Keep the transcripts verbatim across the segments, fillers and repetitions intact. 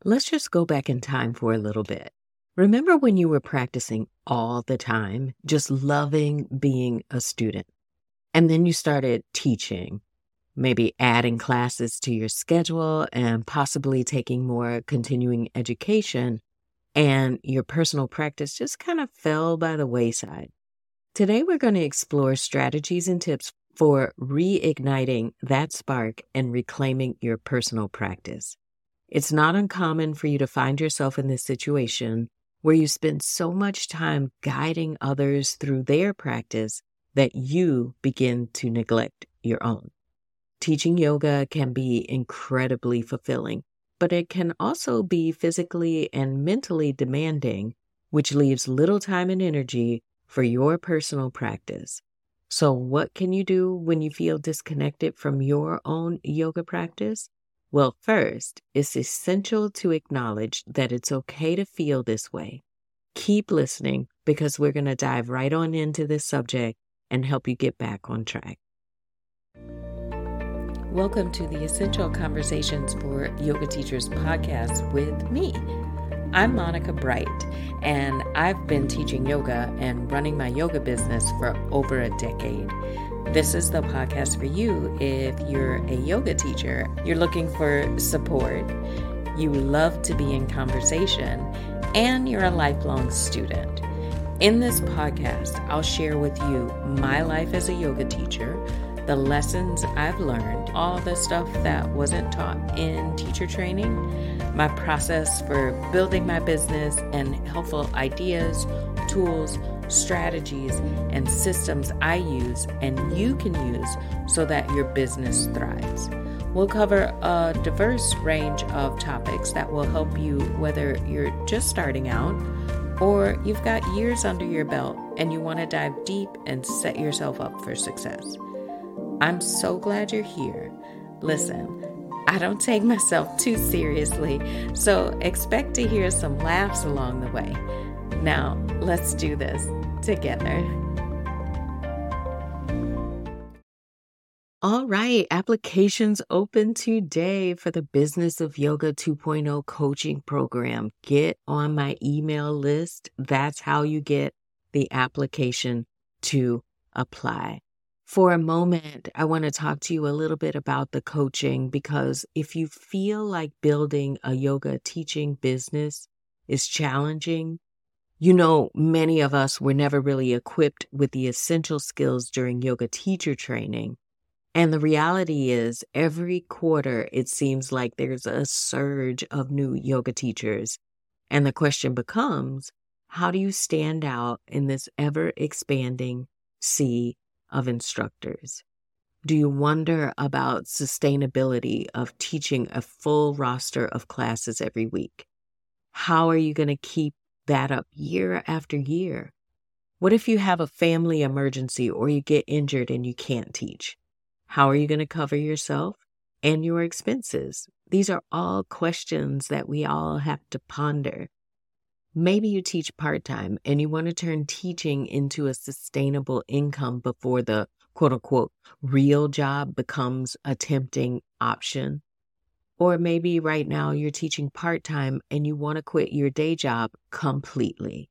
Let's just go back in time for a little bit. Remember when you were practicing all the time, just loving being a student, and then you started teaching, maybe adding classes to your schedule and possibly taking more continuing education, and your personal practice just kind of fell by the wayside. Today, we're going to explore strategies and tips for reigniting that spark and reclaiming your personal practice. It's not uncommon for you to find yourself in this situation where you spend so much time guiding others through their practice that you begin to neglect your own. Teaching yoga can be incredibly fulfilling, but it can also be physically and mentally demanding, which leaves little time and energy for your personal practice. So what can you do when you feel disconnected from your own yoga practice? Well, first, it's essential to acknowledge that it's okay to feel this way. Keep listening because we're going to dive right on into this subject and help you get back on track. Welcome to the Essential Conversations for Yoga Teachers podcast with me. I'm Monica Bright, and I've been teaching yoga and running my yoga business for over a decade. This is the podcast for you if you're a yoga teacher, you're looking for support, you love to be in conversation, and you're a lifelong student. In this podcast, I'll share with you my life as a yoga teacher, the lessons I've learned, all the stuff that wasn't taught in teacher training, my process for building my business, and helpful ideas, tools, strategies, and systems I use and you can use so that your business thrives. We'll cover a diverse range of topics that will help you whether you're just starting out or you've got years under your belt and you want to dive deep and set yourself up for success. I'm so glad you're here. Listen, I don't take myself too seriously, so expect to hear some laughs along the way. Now, let's do this together. All right, applications open today for the Business of Yoga two point oh coaching program. Get on my email list. That's how you get the application to apply. For a moment, I want to talk to you a little bit about the coaching because if you feel like building a yoga teaching business is challenging, you know, many of us were never really equipped with the essential skills during yoga teacher training. And the reality is every quarter, it seems like there's a surge of new yoga teachers. And the question becomes, how do you stand out in this ever-expanding sea of instructors? Do you wonder about sustainability of teaching a full roster of classes every week? How are you going to keep that up year after year? What if you have a family emergency or you get injured and you can't teach? How are you going to cover yourself and your expenses? These are all questions that we all have to ponder. Maybe you teach part-time and you want to turn teaching into a sustainable income before the quote-unquote real job becomes a tempting option. Or maybe right now you're teaching part-time and you want to quit your day job completely.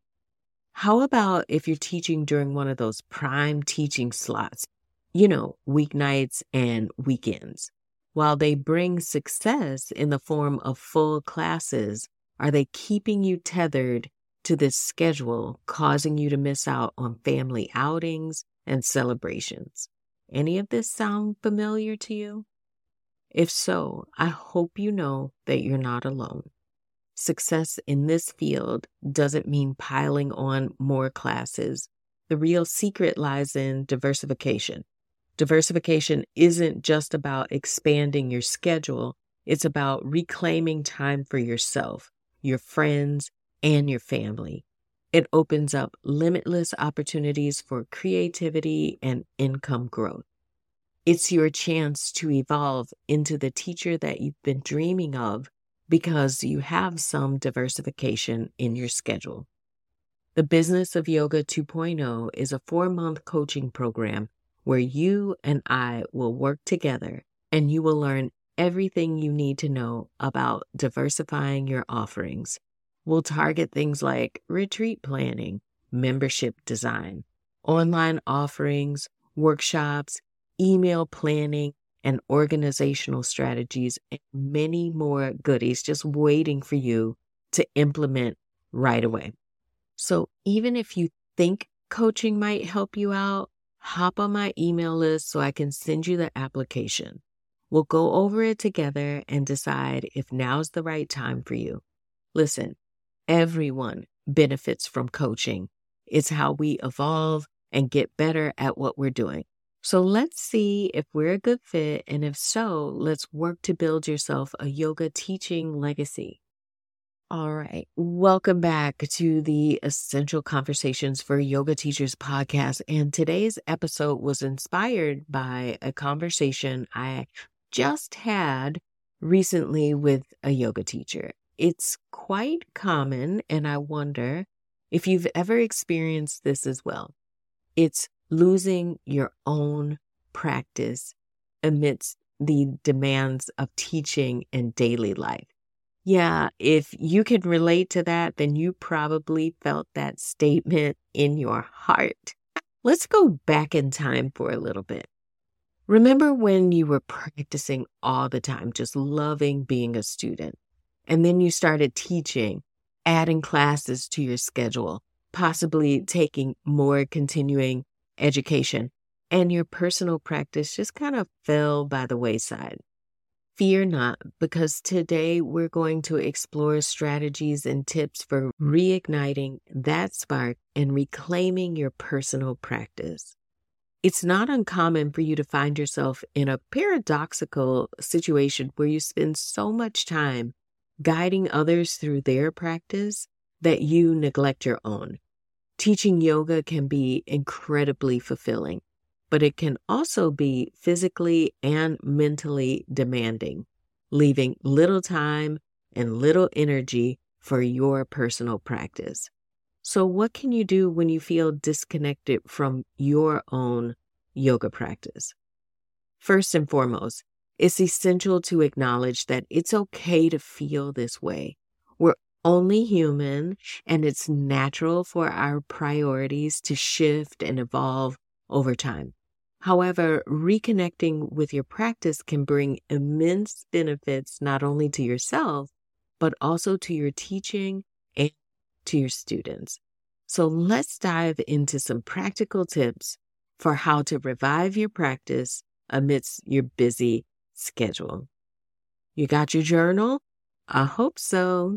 How about if you're teaching during one of those prime teaching slots, you know, weeknights and weekends? While they bring success in the form of full classes, are they keeping you tethered to this schedule, causing you to miss out on family outings and celebrations? Any of this sound familiar to you? If so, I hope you know that you're not alone. Success in this field doesn't mean piling on more classes. The real secret lies in diversification. Diversification isn't just about expanding your schedule. It's about reclaiming time for yourself, your friends, and your family. It opens up limitless opportunities for creativity and income growth. It's your chance to evolve into the teacher that you've been dreaming of because you have some diversification in your schedule. The Business of Yoga two point oh is a four-month coaching program where you and I will work together and you will learn everything you need to know about diversifying your offerings. We'll target things like retreat planning, membership design, online offerings, workshops, email planning, and organizational strategies, and many more goodies just waiting for you to implement right away. So even if you think coaching might help you out, hop on my email list so I can send you the application. We'll go over it together and decide if now's the right time for you. Listen, everyone benefits from coaching. It's how we evolve and get better at what we're doing. So let's see if we're a good fit, and if so, let's work to build yourself a yoga teaching legacy. All right. Welcome back to the Essential Conversations for Yoga Teachers podcast. And today's episode was inspired by a conversation I just had recently with a yoga teacher. It's quite common, and I wonder if you've ever experienced this as well. It's losing your own practice amidst the demands of teaching and daily life. Yeah, if you can relate to that, then you probably felt that statement in your heart. Let's go back in time for a little bit. Remember when you were practicing all the time, just loving being a student, and then you started teaching, adding classes to your schedule, possibly taking more continuing education, and your personal practice just kind of fell by the wayside? Fear not, because today we're going to explore strategies and tips for reigniting that spark and reclaiming your personal practice. It's not uncommon for you to find yourself in a paradoxical situation where you spend so much time guiding others through their practice that you neglect your own. Teaching yoga can be incredibly fulfilling, but it can also be physically and mentally demanding, leaving little time and little energy for your personal practice. So what can you do when you feel disconnected from your own yoga practice? First and foremost, it's essential to acknowledge that it's okay to feel this way. We're only human, and it's natural for our priorities to shift and evolve over time. However, reconnecting with your practice can bring immense benefits not only to yourself, but also to your teaching and to your students. So let's dive into some practical tips for how to revive your practice amidst your busy schedule. You got your journal? I hope so.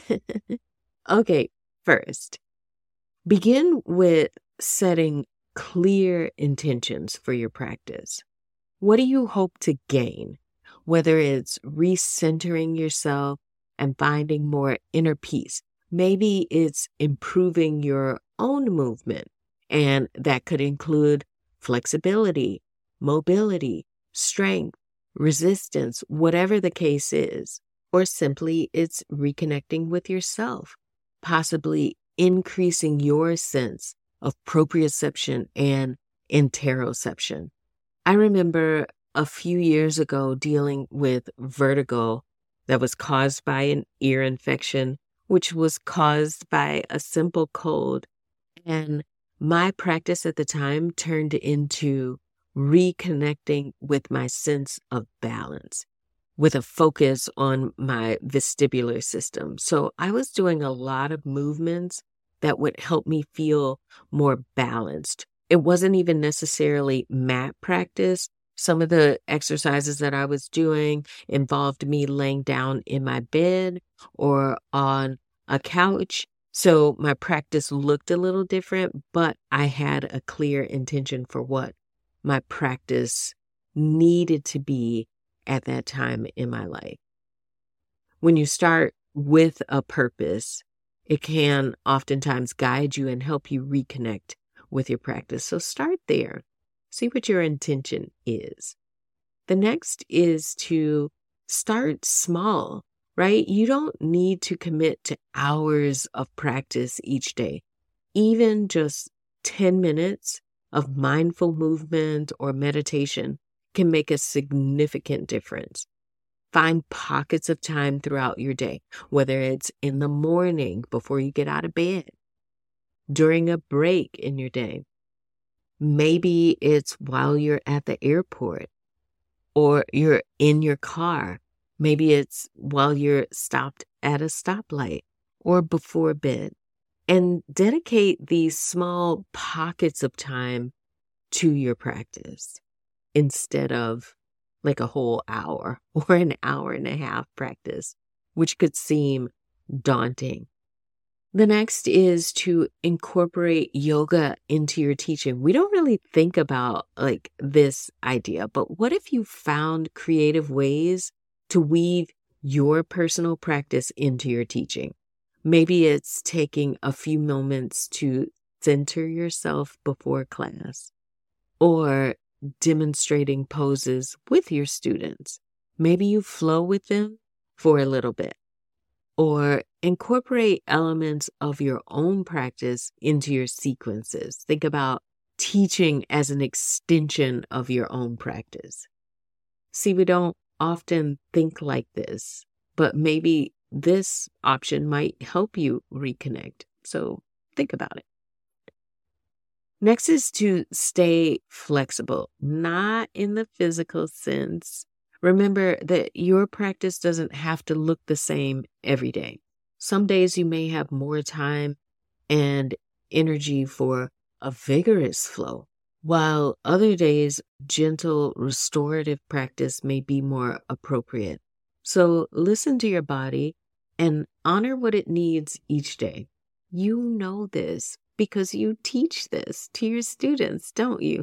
Okay, first, begin with setting clear intentions for your practice. What do you hope to gain? Whether it's recentering yourself and finding more inner peace. Maybe it's improving your own movement, and that could include flexibility, mobility, strength, resistance, whatever the case is. Or simply it's reconnecting with yourself, possibly increasing your sense of proprioception and interoception. I remember a few years ago dealing with vertigo that was caused by an ear infection, which was caused by a simple cold. And my practice at the time turned into reconnecting with my sense of balance, with a focus on my vestibular system. So I was doing a lot of movements that would help me feel more balanced. It wasn't even necessarily mat practice. Some of the exercises that I was doing involved me laying down in my bed or on a couch. So my practice looked a little different, but I had a clear intention for what my practice needed to be at that time in my life. When you start with a purpose, it can oftentimes guide you and help you reconnect with your practice. So start there. See what your intention is. The next is to start small, right? You don't need to commit to hours of practice each day. Even just ten minutes of mindful movement or meditation can make a significant difference. Find pockets of time throughout your day, whether it's in the morning before you get out of bed, during a break in your day. Maybe it's while you're at the airport or you're in your car. Maybe it's while you're stopped at a stoplight or before bed. And dedicate these small pockets of time to your practice instead of like a whole hour or an hour and a half practice, which could seem daunting. The next is to incorporate yoga into your teaching. We don't really think about like this idea, but what if you found creative ways to weave your personal practice into your teaching? Maybe it's taking a few moments to center yourself before class, or demonstrating poses with your students. Maybe you flow with them for a little bit, or incorporate elements of your own practice into your sequences. Think about teaching as an extension of your own practice. See, we don't often think like this, but maybe this option might help you reconnect. So think about it. Next is to stay flexible, not in the physical sense. Remember that your practice doesn't have to look the same every day. Some days you may have more time and energy for a vigorous flow, while other days, gentle restorative practice may be more appropriate. So listen to your body and honor what it needs each day. You know this because you teach this to your students, don't you?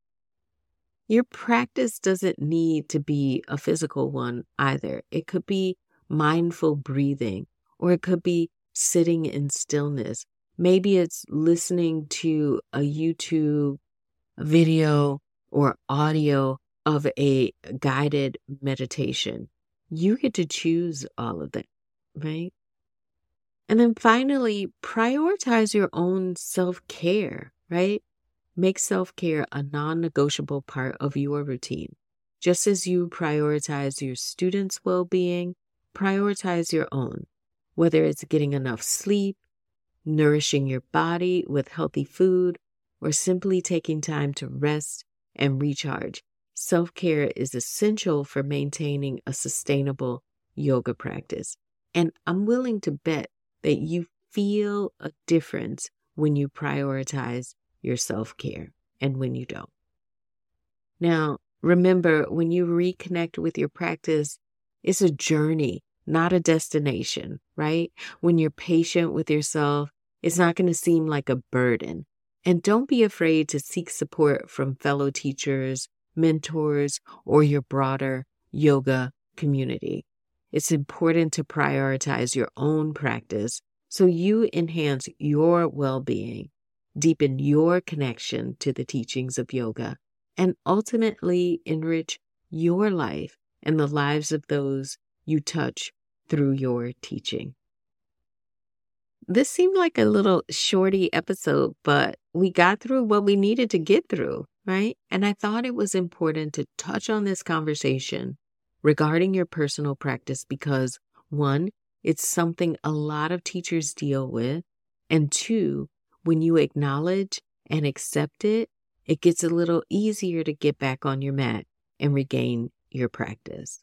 Your practice doesn't need to be a physical one either. It could be mindful breathing, or it could be sitting in stillness. Maybe it's listening to a YouTube video or audio of a guided meditation. You get to choose all of that, right? And then finally, prioritize your own self-care, right? Make self-care a non-negotiable part of your routine. Just as you prioritize your students' well-being, prioritize your own, whether it's getting enough sleep, nourishing your body with healthy food, or simply taking time to rest and recharge. Self-care is essential for maintaining a sustainable yoga practice. And I'm willing to bet that you feel a difference when you prioritize your self-care and when you don't. Now, remember, when you reconnect with your practice, it's a journey, not a destination, right? When you're patient with yourself, it's not going to seem like a burden. And don't be afraid to seek support from fellow teachers, mentors, or your broader yoga community. It's important to prioritize your own practice so you enhance your well-being, deepen your connection to the teachings of yoga, and ultimately enrich your life and the lives of those you touch through your teaching. This seemed like a little shorty episode, but we got through what we needed to get through, right? And I thought it was important to touch on this conversation regarding your personal practice because, one, it's something a lot of teachers deal with, and two, when you acknowledge and accept it, it gets a little easier to get back on your mat and regain your practice.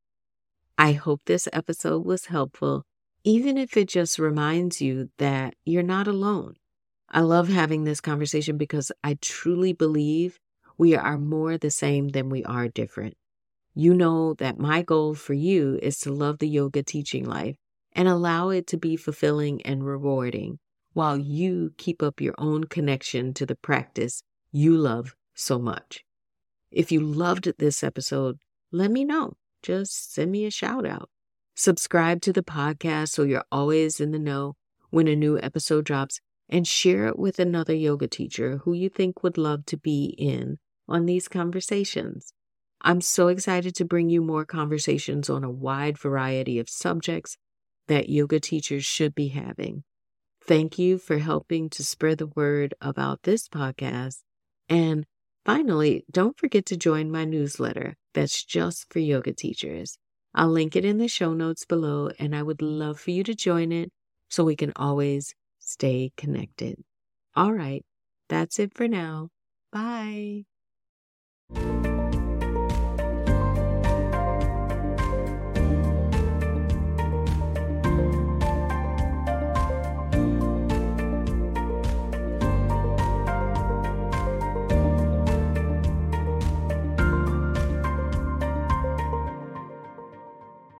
I hope this episode was helpful, even if it just reminds you that you're not alone. I love having this conversation because I truly believe we are more the same than we are different. You know that my goal for you is to love the yoga teaching life and allow it to be fulfilling and rewarding while you keep up your own connection to the practice you love so much. If you loved this episode, let me know. Just send me a shout out. Subscribe to the podcast so you're always in the know when a new episode drops, and share it with another yoga teacher who you think would love to be in on these conversations. I'm so excited to bring you more conversations on a wide variety of subjects that yoga teachers should be having. Thank you for helping to spread the word about this podcast. And finally, don't forget to join my newsletter that's just for yoga teachers. I'll link it in the show notes below, and I would love for you to join it so we can always stay connected. All right, that's it for now. Bye.